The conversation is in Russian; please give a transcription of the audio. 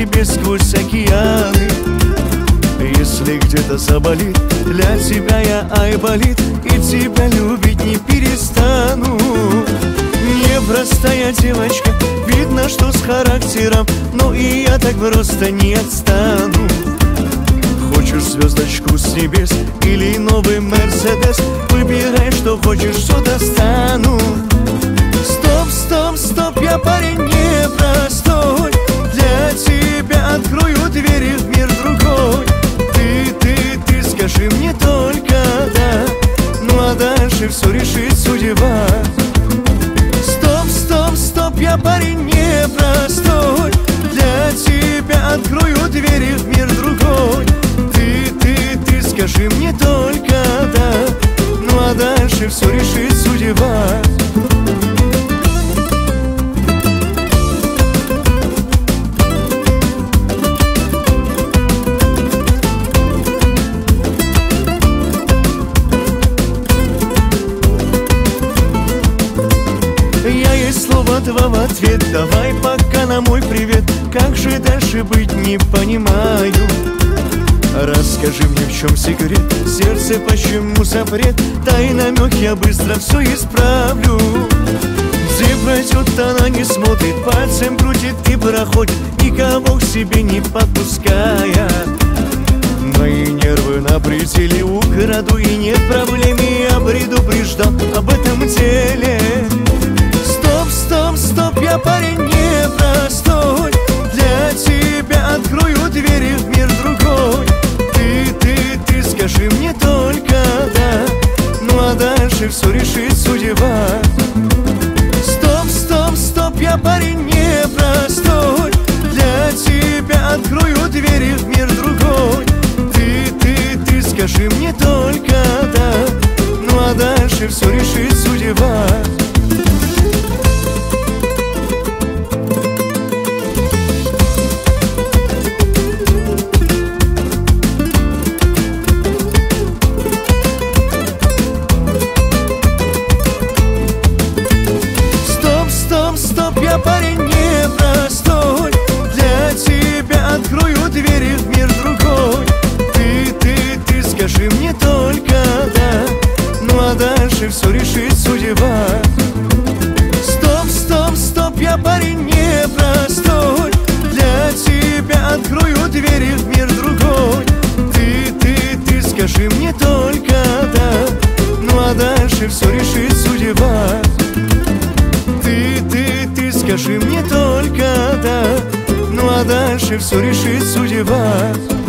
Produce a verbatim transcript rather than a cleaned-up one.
тебе сквозь океаны. Если где-то заболит, для тебя я айболит, и тебя любить не перестану. Непростая девочка, видно, что с характером, но и я так просто не отстану. Хочешь звездочку с небес или новый Мерседес, выбирай, что хочешь, что достану. Стоп, стоп, стоп, я парень непростой, для тебя открою двери в мир другой. Ты, ты, ты скажи мне только да, ну а дальше все решит судьба. Стоп, стоп, стоп, я парень непростой, для тебя открою двери в мир другой. Ты, ты, ты скажи мне только да, ну а дальше все решит судьба. Я есть слово два в ответ, давай пока на мой привет. Как же дальше быть, не понимаю. Расскажи мне, в чем секрет, сердце почему запрет. Дай намек, я быстро все исправлю. Где пройдет, она не смотрит, пальцем крутит и проходит, никого к себе не подпуская. Мои нервы на пределе, украду и нет проблем, я предупреждал об этом деле. Стоп, стоп, стоп, я парень непростой, для тебя открою двери в мир другой. Ты, ты, ты скажи мне только да, ну а дальше все решит судьба. Стоп, стоп, стоп, я парень непростой, для тебя открою двери в мир другой. Ты, ты, ты скажи мне только да, ну а дальше все решит судьба. Стоп, я парень непростой, для тебя открою двери в мир другой. Ты, ты, ты скажи мне только да, ну а дальше все решит судьба. Стоп, стоп, стоп, я парень непростой, для тебя открою двери в мир другой. Ты, ты, ты скажи мне только да, ну а дальше все решит судьба. Ты, ты, ты скажи мне только да, ну а дальше все решит судьба.